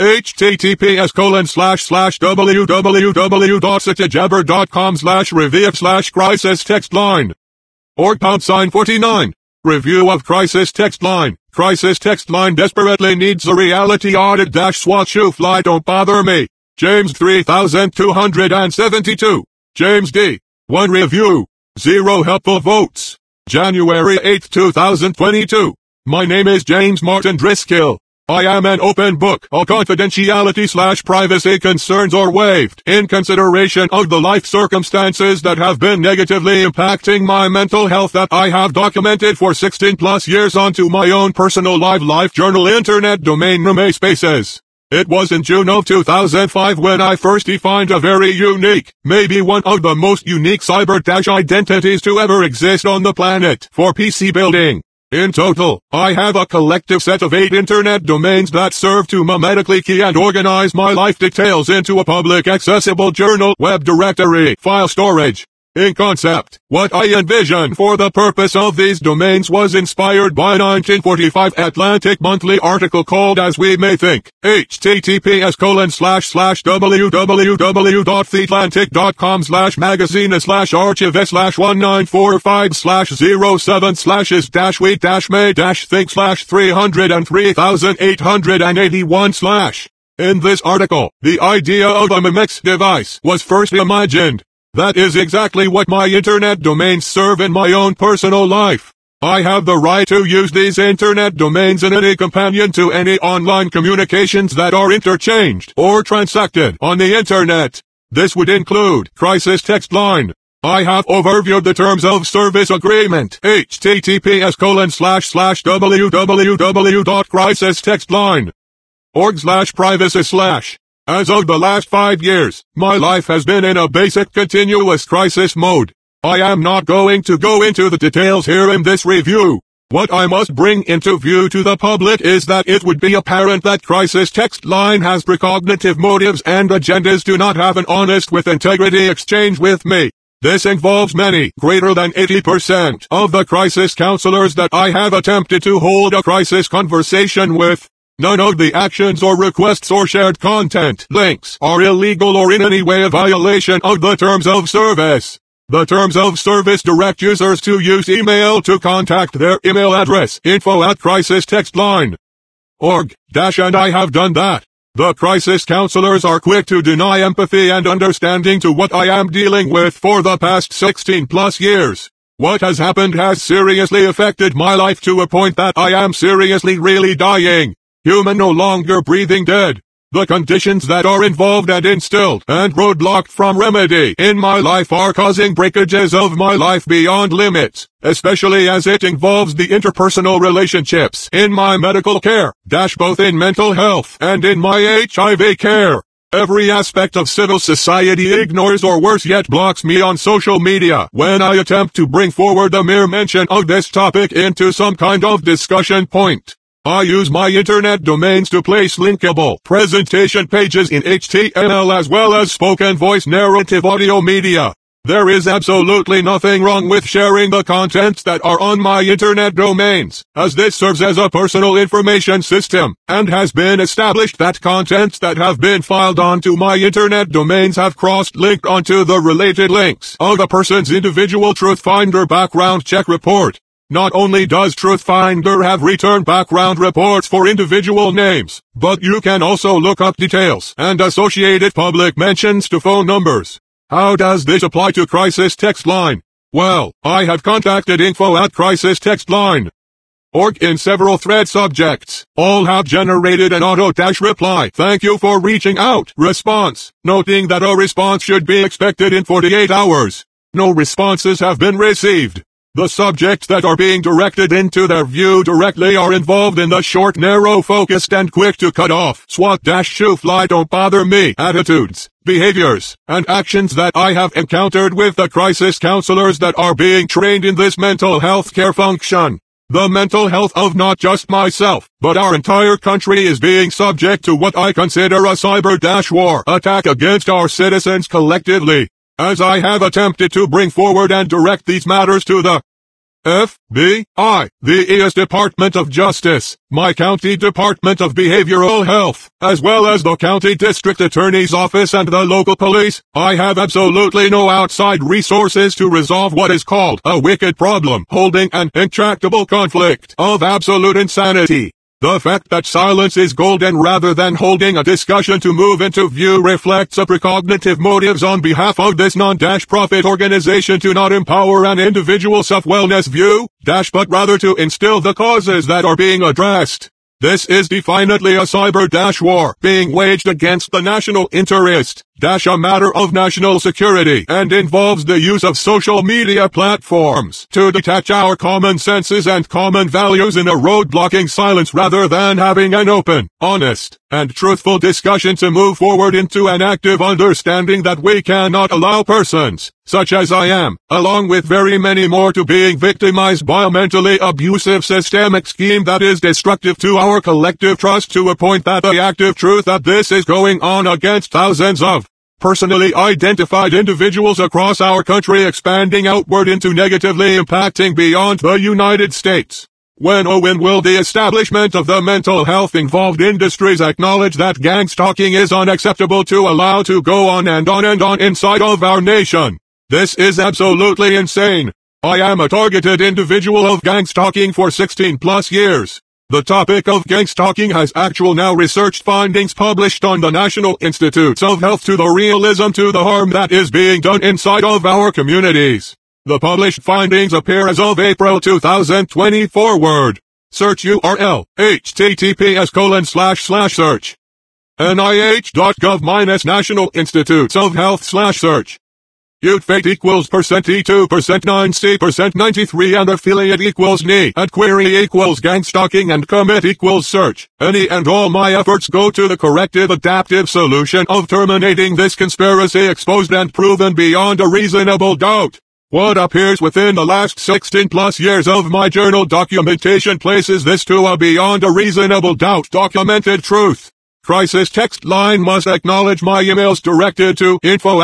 https://www.citigabber.com/revief/crisis text line. Org #49. Review of Crisis Text Line. Crisis Text Line desperately needs a reality audit. SWAT shoe fly don't bother me. James 3272. James D. 1 review. 0 helpful votes. January 8, 2022. My name is James Martin Driscoll. I am an open book. All confidentiality/privacy concerns are waived in consideration of the life circumstances that have been negatively impacting my mental health that I have documented for 16 plus years onto my own personal life journal internet domain name Spaces. It was in June of 2005 when I first defined a very unique, maybe one of the most unique cyber-identities to ever exist on the planet for PC building. In total, I have a collective set of 8 internet domains that serve to memetically key and organize my life details into a public accessible journal web directory file storage. In concept, what I envisioned for the purpose of these domains was inspired by a 1945 Atlantic Monthly article called As We May Think, https://www.theatlantic.com/magazine/archivist/1945/07//we-we-3881/. In this article, the idea of a memex device was first imagined. That is exactly what my internet domains serve in my own personal life. I have the right to use these internet domains in any companion to any online communications that are interchanged or transacted on the internet. This would include Crisis Text Line. I have overviewed the Terms of Service Agreement, https://www.crisistextline.org/privacy/. As of the last 5 years, my life has been in a basic continuous crisis mode. I am not going to go into the details here in this review. What I must bring into view to the public is that it would be apparent that Crisis Text Line has precognitive motives and agendas to not have an honest with integrity exchange with me. This involves many, greater than 80% of the crisis counselors that I have attempted to hold a crisis conversation with. None of the actions or requests or shared content links are illegal or in any way a violation of the Terms of Service. The Terms of Service direct users to use email to contact their email address info@crisistextline.org, and I have done that. The crisis counselors are quick to deny empathy and understanding to what I am dealing with for the past 16 plus years. What has happened has seriously affected my life to a point that I am seriously really dying. Human, no longer breathing dead. The conditions that are involved and instilled and roadblocked from remedy in my life are causing breakages of my life beyond limits, especially as it involves the interpersonal relationships in my medical care, both in mental health and in my HIV care. Every aspect of civil society ignores or worse yet blocks me on social media when I attempt to bring forward the mere mention of this topic into some kind of discussion point. I use my internet domains to place linkable presentation pages in HTML as well as spoken voice narrative audio media. There is absolutely nothing wrong with sharing the contents that are on my internet domains, as this serves as a personal information system, and has been established that contents that have been filed onto my internet domains have cross-linked onto the related links of a person's individual TruthFinder background check report. Not only does TruthFinder have return background reports for individual names, but you can also look up details and associated public mentions to phone numbers. How does this apply to Crisis Text Line? Well, I have contacted info@crisistextline.org in several thread subjects. All have generated an auto-reply "Thank you for reaching out" response, noting that a response should be expected in 48 hours. No responses have been received. The subjects that are being directed into their view directly are involved in the short, narrow, focused, and quick to cut off SWAT-shoe fly don't bother me attitudes, behaviors, and actions that I have encountered with the crisis counselors that are being trained in this mental health care function. The mental health of not just myself, but our entire country is being subject to what I consider a cyber-war attack against our citizens collectively. As I have attempted to bring forward and direct these matters to the FBI, the U.S. Department of Justice, my county Department of Behavioral Health, as well as the county district attorney's office and the local police. I have absolutely no outside resources to resolve what is called a wicked problem, holding an intractable conflict of absolute insanity. The fact that silence is golden rather than holding a discussion to move into view reflects a precognitive motives on behalf of this non-profit organization to not empower an individual self-wellness view, but rather to instill the causes that are being addressed. This is definitely a cyber-war being waged against the national interest, a matter of national security, and involves the use of social media platforms to detach our common senses and common values in a road-blocking silence rather than having an open, honest, and truthful discussion to move forward into an active understanding that we cannot allow persons, such as I am, along with very many more to being victimized by a mentally abusive systemic scheme that is destructive to our collective trust to a point that the active truth that this is going on against thousands of personally identified individuals across our country expanding outward into negatively impacting beyond the United States. When will the establishment of the mental health involved industries acknowledge that gang stalking is unacceptable to allow to go on and on and on inside of our nation? This is absolutely insane. I am a targeted individual of gang stalking for 16 plus years. The topic of gang stalking has actual now research findings published on the National Institutes of Health to the realism to the harm that is being done inside of our communities. The published findings appear as of April 2020 forward. Search URL, https://search. nih.gov-National Institutes of Health /search. Utfate equals %E2 %9C %93 and affiliate equals NE and query equals gang stalking and commit equals search. Any and all my efforts go to the corrective adaptive solution of terminating this conspiracy exposed and proven beyond a reasonable doubt. What appears within the last 16 plus years of my journal documentation places this to a beyond a reasonable doubt documented truth. Crisis Text Line must acknowledge my emails directed to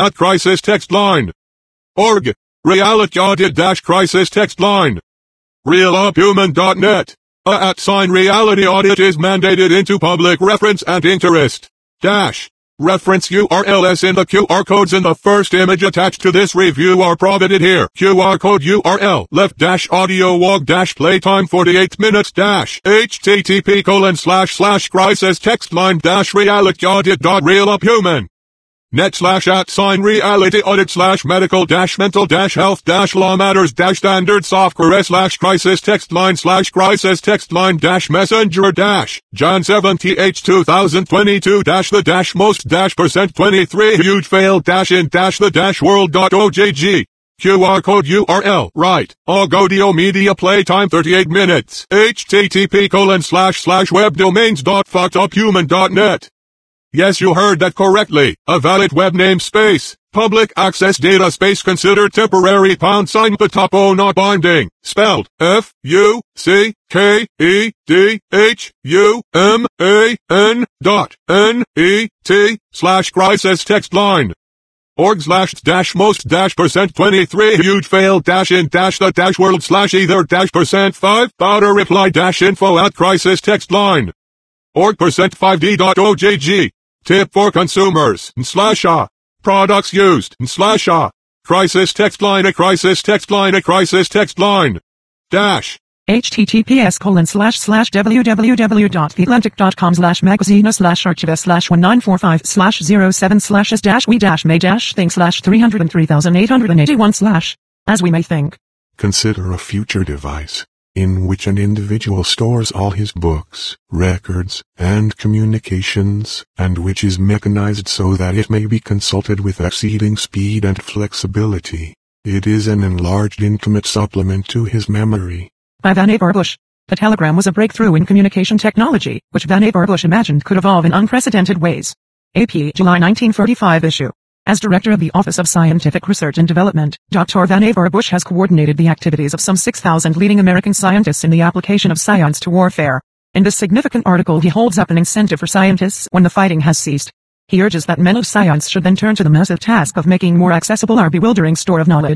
info@crisistextline.org. Reality Audit Crisis Text Line. RealUpHuman.net. @Reality Audit is mandated into public reference and interest. Reference URLs in the QR codes in the first image attached to this review are provided here. QR code URL left-audio walk-playtime 48 minutes http://crisistextline-reality-audit.realuphuman. net/@reality audit /medical-mental-health-law matters-standard software/crisis text line/crisis text line-messenger John 7th 2022 the most %23 huge fail in the world.ogg. QR code URL right. Audio media playtime 38 minutes. http://webdomains.fuckeduphuman.net. Yes, you heard that correctly. A valid web namespace. Public access data space considered temporary # but topo not binding. Spelled FUCKEDHUMAN.NET/crisis text line. org/most %23 huge fail in the world/either %5 auto reply -info@crisis text line. org %5d.ogg. Tip for consumers /a. Products used /a. Crisis text line a crisis text line a crisis text line. https://www.theatlantic.com/magazine/archivist/1945/07/-we-may-think. As we may think. Consider a future device in which an individual stores all his books, records, and communications, and which is mechanized so that it may be consulted with exceeding speed and flexibility. It is an enlarged intimate supplement to his memory. By Vannevar Bush. The telegram was a breakthrough in communication technology, which Vannevar Bush imagined could evolve in unprecedented ways. AP, July 1945 issue. As Director of the Office of Scientific Research and Development, Dr. Vannevar Bush has coordinated the activities of some 6,000 leading American scientists in the application of science to warfare. In this significant article he holds up an incentive for scientists when the fighting has ceased. He urges that men of science should then turn to the massive task of making more accessible our bewildering store of knowledge.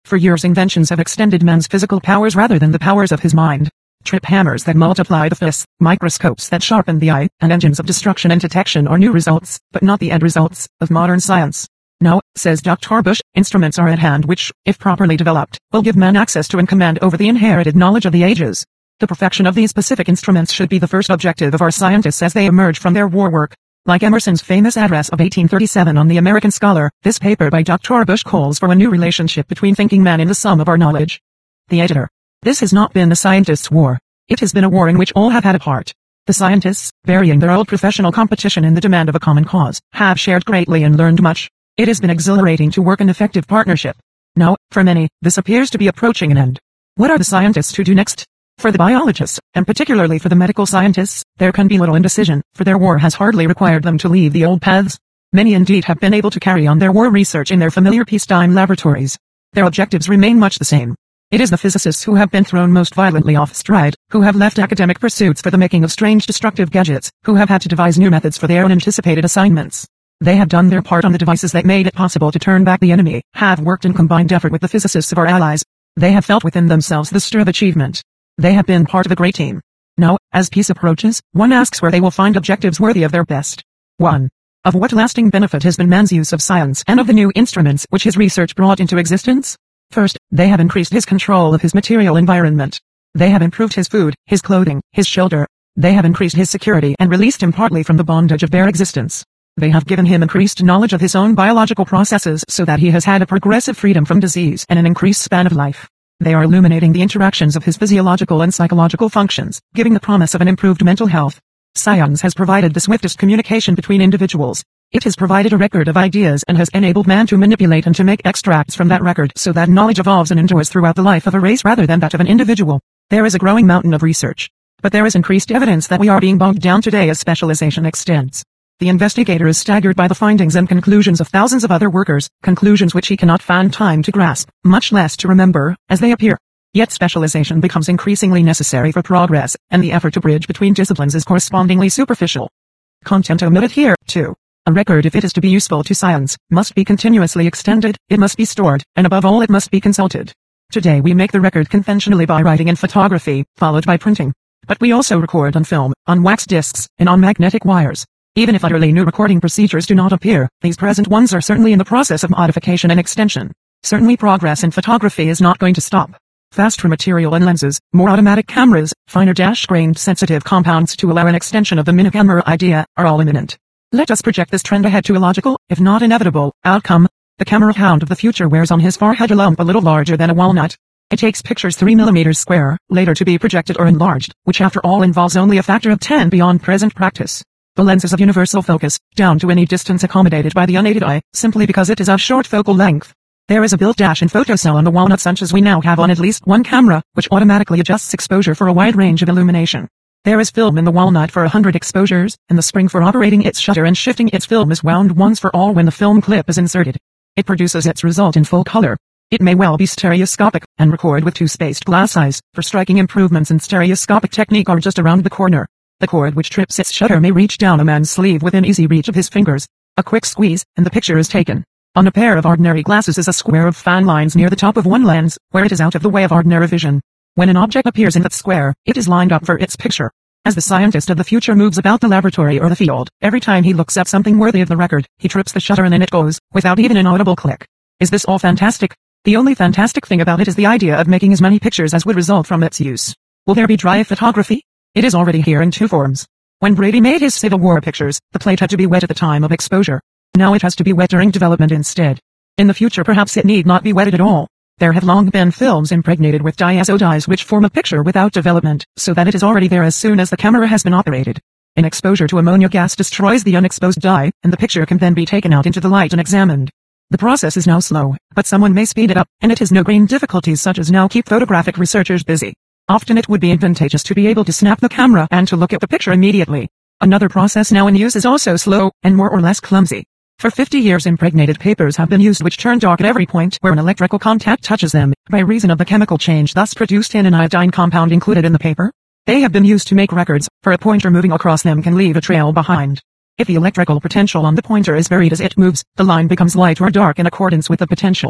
For years inventions have extended man's physical powers rather than the powers of his mind. Trip hammers that multiply the fists, microscopes that sharpen the eye, and engines of destruction and detection are new results, but not the end results, of modern science. No, says Dr. Bush, instruments are at hand which, if properly developed, will give man access to and command over the inherited knowledge of the ages. The perfection of these specific instruments should be the first objective of our scientists as they emerge from their war work. Like Emerson's famous address of 1837 on the American Scholar, this paper by Dr. Bush calls for a new relationship between thinking man and the sum of our knowledge. The editor. This has not been the scientists' war. It has been a war in which all have had a part. The scientists, burying their old professional competition in the demand of a common cause, have shared greatly and learned much. It has been exhilarating to work in effective partnership. Now, for many, this appears to be approaching an end. What are the scientists to do next? For the biologists, and particularly for the medical scientists, there can be little indecision, for their war has hardly required them to leave the old paths. Many indeed have been able to carry on their war research in their familiar peacetime laboratories. Their objectives remain much the same. It is the physicists who have been thrown most violently off stride, who have left academic pursuits for the making of strange destructive gadgets, who have had to devise new methods for their unanticipated assignments. They have done their part on the devices that made it possible to turn back the enemy, have worked in combined effort with the physicists of our allies. They have felt within themselves the stir of achievement. They have been part of a great team. Now, as peace approaches, one asks where they will find objectives worthy of their best. 1. Of what lasting benefit has been man's use of science and of the new instruments which his research brought into existence? First, they have increased his control of his material environment. They have improved his food, his clothing, his shelter. They have increased his security and released him partly from the bondage of bare existence. They have given him increased knowledge of his own biological processes so that he has had a progressive freedom from disease and an increased span of life. They are illuminating the interactions of his physiological and psychological functions, giving the promise of an improved mental health. Science has provided the swiftest communication between individuals. It has provided a record of ideas and has enabled man to manipulate and to make extracts from that record so that knowledge evolves and endures throughout the life of a race rather than that of an individual. There is a growing mountain of research. But there is increased evidence that we are being bogged down today as specialization extends. The investigator is staggered by the findings and conclusions of thousands of other workers, conclusions which he cannot find time to grasp, much less to remember, as they appear. Yet specialization becomes increasingly necessary for progress, and the effort to bridge between disciplines is correspondingly superficial. Content omitted here, too. A record, if it is to be useful to science, must be continuously extended, it must be stored, and above all it must be consulted. Today we make the record conventionally by writing and photography, followed by printing. But we also record on film, on wax discs, and on magnetic wires. Even if utterly new recording procedures do not appear, these present ones are certainly in the process of modification and extension. Certainly progress in photography is not going to stop. Faster material and lenses, more automatic cameras, finer dash-grained sensitive compounds to allow an extension of the mini-camera idea, are all imminent. Let us project this trend ahead to a logical, if not inevitable, outcome. The camera hound of the future wears on his forehead a lump a little larger than a walnut. It takes pictures 3 mm square, later to be projected or enlarged, which after all involves only a factor of 10 beyond present practice. The lens is of universal focus, down to any distance accommodated by the unaided eye, simply because it is of short focal length. There is a built-in photocell on the walnut such as we now have on at least one camera, which automatically adjusts exposure for a wide range of illumination. There is film in the walnut for 100 exposures, and the spring for operating its shutter and shifting its film is wound once for all when the film clip is inserted. It produces its result in full color. It may well be stereoscopic, and record with 2 spaced glass eyes, for striking improvements in stereoscopic technique are just around the corner. The cord which trips its shutter may reach down a man's sleeve within easy reach of his fingers. A quick squeeze, and the picture is taken. On a pair of ordinary glasses is a square of fan lines near the top of one lens, where it is out of the way of ordinary vision. When an object appears in that square, it is lined up for its picture. As the scientist of the future moves about the laboratory or the field, every time he looks at something worthy of the record, he trips the shutter and in it goes, without even an audible click. Is this all fantastic? The only fantastic thing about it is the idea of making as many pictures as would result from its use. Will there be dry photography? It is already here in 2 forms. When Brady made his Civil War pictures, the plate had to be wet at the time of exposure. Now it has to be wet during development instead. In the future perhaps it need not be wetted at all. There have long been films impregnated with diazo dyes which form a picture without development, so that it is already there as soon as the camera has been operated. An exposure to ammonia gas destroys the unexposed dye, and the picture can then be taken out into the light and examined. The process is now slow, but someone may speed it up, and it has no great difficulties such as now keep photographic researchers busy. Often it would be advantageous to be able to snap the camera and to look at the picture immediately. Another process now in use is also slow, and more or less clumsy. For 50 years impregnated papers have been used which turn dark at every point where an electrical contact touches them, by reason of the chemical change thus produced in an iodine compound included in the paper. They have been used to make records, for a pointer moving across them can leave a trail behind. If the electrical potential on the pointer is varied as it moves, the line becomes light or dark in accordance with the potential.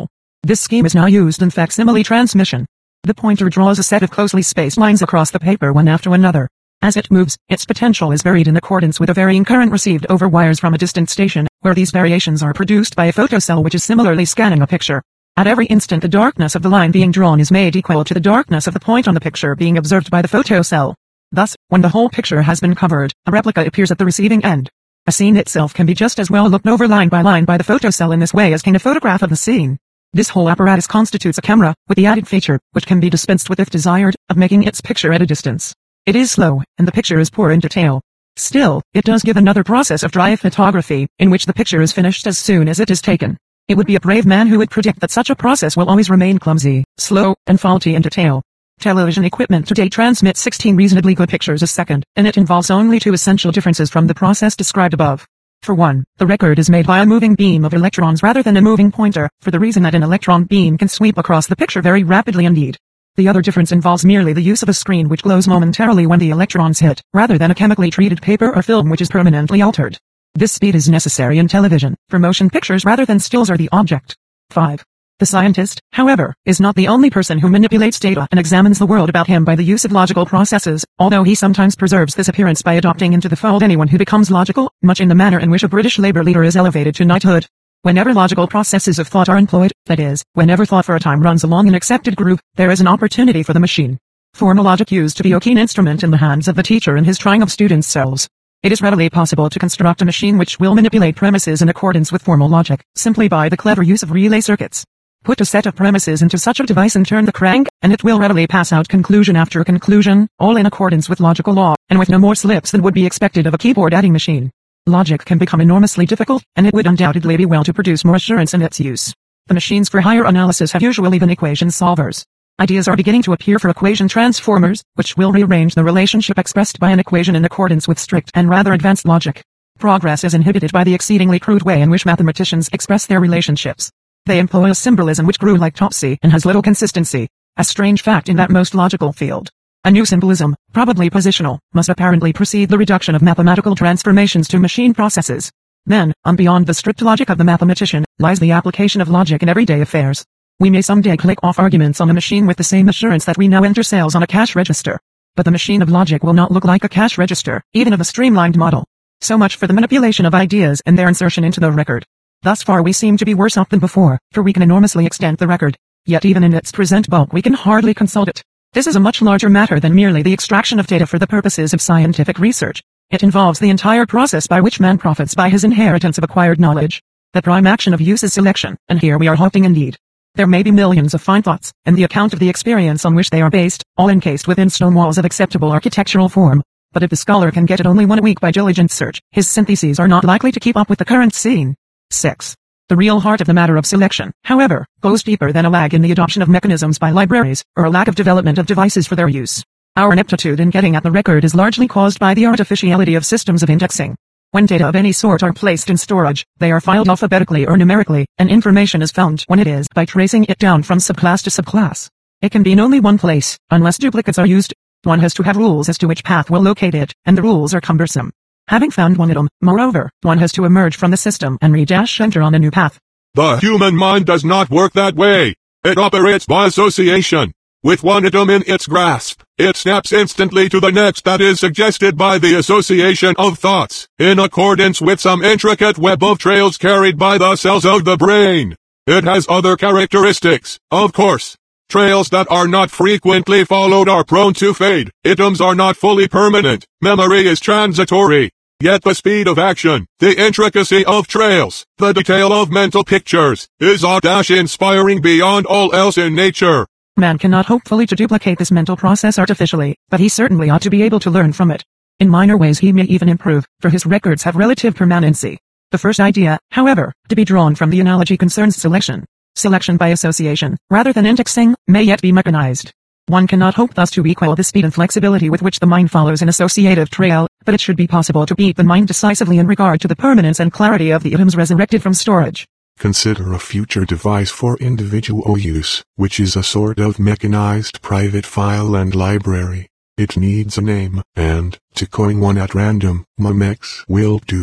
This scheme is now used in facsimile transmission. The pointer draws a set of closely spaced lines across the paper one after another. As it moves, its potential is varied in accordance with a varying current received over wires from a distant station, where these variations are produced by a photocell which is similarly scanning a picture. At every instant the darkness of the line being drawn is made equal to the darkness of the point on the picture being observed by the photocell. Thus, when the whole picture has been covered, a replica appears at the receiving end. A scene itself can be just as well looked over line by the photocell in this way as can a photograph of the scene. This whole apparatus constitutes a camera, with the added feature, which can be dispensed with if desired, of making its picture at a distance. It is slow, and the picture is poor in detail. Still, it does give another process of dry photography, in which the picture is finished as soon as it is taken. It would be a brave man who would predict that such a process will always remain clumsy, slow, and faulty in detail. Television equipment today transmits 16 reasonably good pictures a second, and it involves only two essential differences from the process described above. For one, the record is made by a moving beam of electrons rather than a moving pointer, for the reason that an electron beam can sweep across the picture very rapidly indeed. The other difference involves merely the use of a screen which glows momentarily when the electrons hit, rather than a chemically treated paper or film which is permanently altered. This speed is necessary in television, for motion pictures rather than stills are the object. 5. The scientist, however, is not the only person who manipulates data and examines the world about him by the use of logical processes, although he sometimes preserves this appearance by adopting into the fold anyone who becomes logical, much in the manner in which a British Labour leader is elevated to knighthood. Whenever logical processes of thought are employed, that is, whenever thought for a time runs along an accepted groove, there is an opportunity for the machine. Formal logic used to be a keen instrument in the hands of the teacher in his trying of students' selves. It is readily possible to construct a machine which will manipulate premises in accordance with formal logic, simply by the clever use of relay circuits. Put a set of premises into such a device and turn the crank, and it will readily pass out conclusion after conclusion, all in accordance with logical law, and with no more slips than would be expected of a keyboard adding machine. Logic can become enormously difficult, and it would undoubtedly be well to produce more assurance in its use. The machines for higher analysis have usually been equation solvers. Ideas are beginning to appear for equation transformers, which will rearrange the relationship expressed by an equation in accordance with strict and rather advanced logic. Progress is inhibited by the exceedingly crude way in which mathematicians express their relationships. They employ a symbolism which grew like Topsy and has little consistency, a strange fact in that most logical field. A new symbolism, probably positional, must apparently precede the reduction of mathematical transformations to machine processes. Then, beyond the strict logic of the mathematician, lies the application of logic in everyday affairs. We may someday click off arguments on a machine with the same assurance that we now enter sales on a cash register. But the machine of logic will not look like a cash register, even of a streamlined model. So much for the manipulation of ideas and their insertion into the record. Thus far we seem to be worse off than before, for we can enormously extend the record. Yet even in its present bulk we can hardly consult it. This is a much larger matter than merely the extraction of data for the purposes of scientific research. It involves the entire process by which man profits by his inheritance of acquired knowledge. The prime action of use is selection, and here we are halting indeed. There may be millions of fine thoughts, and the account of the experience on which they are based, all encased within stone walls of acceptable architectural form. But if the scholar can get it only 1 week by diligent search, his syntheses are not likely to keep up with the current scene. 6. The real heart of the matter of selection, however, goes deeper than a lag in the adoption of mechanisms by libraries, or a lack of development of devices for their use. Our ineptitude in getting at the record is largely caused by the artificiality of systems of indexing. When data of any sort are placed in storage, they are filed alphabetically or numerically, and information is found when it is by tracing it down from subclass to subclass. It can be in only one place, unless duplicates are used. One has to have rules as to which path will locate it, and the rules are cumbersome. Having found one item, moreover, one has to emerge from the system and enter on a new path. The human mind does not work that way. It operates by association. With one item in its grasp, it snaps instantly to the next that is suggested by the association of thoughts, in accordance with some intricate web of trails carried by the cells of the brain. It has other characteristics, of course. Trails that are not frequently followed are prone to fade. Items are not fully permanent. Memory is transitory. Yet the speed of action, the intricacy of trails, the detail of mental pictures, is inspiring beyond all else in nature. Man cannot hope fully to duplicate this mental process artificially, but he certainly ought to be able to learn from it. In minor ways he may even improve, for his records have relative permanency. The first idea, however, to be drawn from the analogy concerns selection. Selection by association, rather than indexing, may yet be mechanized. One cannot hope thus to equal the speed and flexibility with which the mind follows an associative trail, but it should be possible to beat the mind decisively in regard to the permanence and clarity of the items resurrected from storage. Consider a future device for individual use, which is a sort of mechanized private file and library. It needs a name, and, to coin one at random, Memex will do.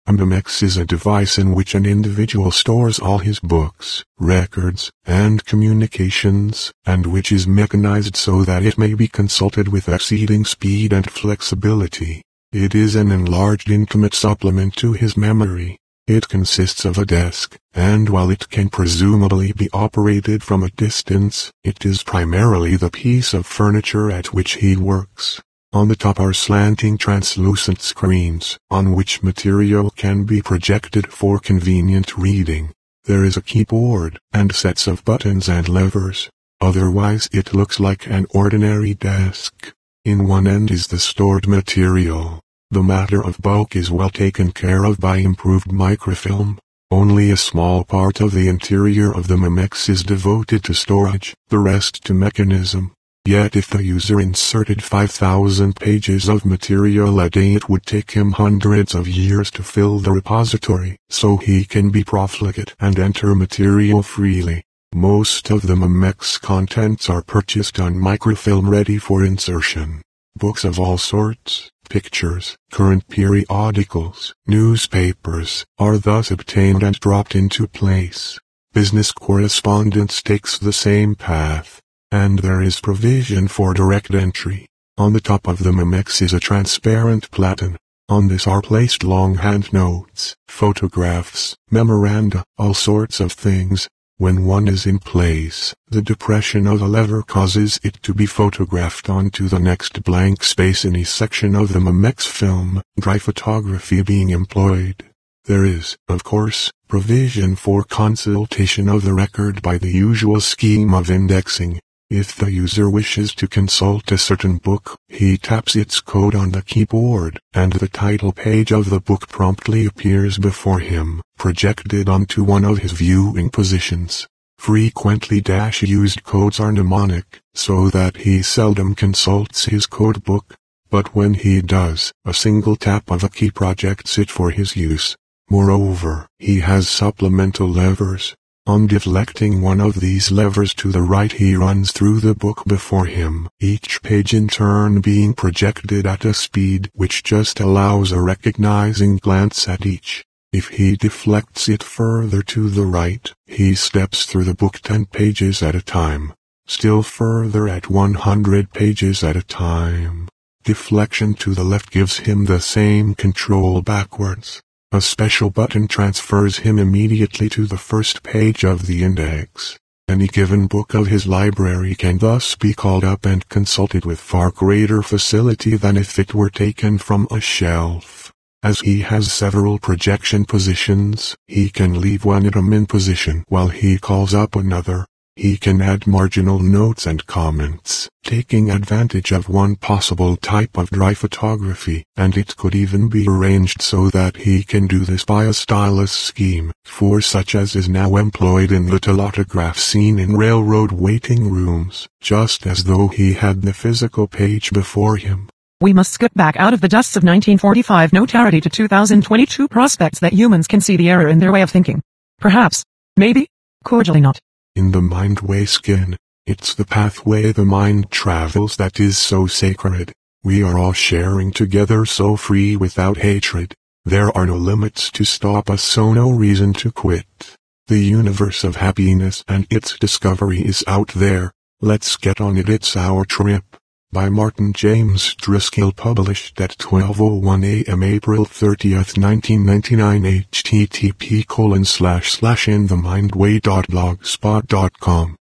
A Memex is a device in which an individual stores all his books, records, and communications, and which is mechanized so that it may be consulted with exceeding speed and flexibility. It is an enlarged intimate supplement to his memory. It consists of a desk, and while it can presumably be operated from a distance, it is primarily the piece of furniture at which he works. On the top are slanting translucent screens, on which material can be projected for convenient reading. There is a keyboard, and sets of buttons and levers. Otherwise it looks like an ordinary desk. In one end is the stored material. The matter of bulk is well taken care of by improved microfilm. Only a small part of the interior of the Memex is devoted to storage, the rest to mechanism. Yet if the user inserted 5,000 pages of material a day, it would take him hundreds of years to fill the repository, so he can be profligate and enter material freely. Most of the Memex contents are purchased on microfilm ready for insertion. Books of all sorts, pictures, current periodicals, newspapers, are thus obtained and dropped into place. Business correspondence takes the same path. And there is provision for direct entry. On the top of the Memex is a transparent platen. On this are placed longhand notes, photographs, memoranda, all sorts of things. When one is in place, the depression of a lever causes it to be photographed onto the next blank space in a section of the Memex film, dry photography being employed. There is, of course, provision for consultation of the record by the usual scheme of indexing. If the user wishes to consult a certain book, he taps its code on the keyboard, and the title page of the book promptly appears before him, projected onto one of his viewing positions. Frequently used codes are mnemonic, so that he seldom consults his code book, but when he does, a single tap of a key projects it for his use. Moreover, he has supplemental levers. On deflecting one of these levers to the right, he runs through the book before him, each page in turn being projected at a speed which just allows a recognizing glance at each. If he deflects it further to the right, he steps through the book 10 pages at a time. Still further at 100 pages at a time. Deflection to the left gives him the same control backwards. A special button transfers him immediately to the first page of the index. Any given book of his library can thus be called up and consulted with far greater facility than if it were taken from a shelf. As he has several projection positions, he can leave one item in position while he calls up another. He can add marginal notes and comments, taking advantage of one possible type of dry photography, and it could even be arranged so that he can do this by a stylus scheme, for such as is now employed in the telautograph seen in railroad waiting rooms, just as though he had the physical page before him. We must skip back out of the dusts of 1945 notarity to 2022 prospects that humans can see the error in their way of thinking. Perhaps. Maybe. Cordially not. In the Mindway skin, it's the pathway the mind travels that is so sacred. We are all sharing together so free without hatred. There are no limits to stop us, so no reason to quit. The universe of happiness and its discovery is out there. Let's get on it, it's our trip. By Martin James Driscoll, published at 12:01 a.m. April 30th, 1999. http://inthemindway.blogspot.com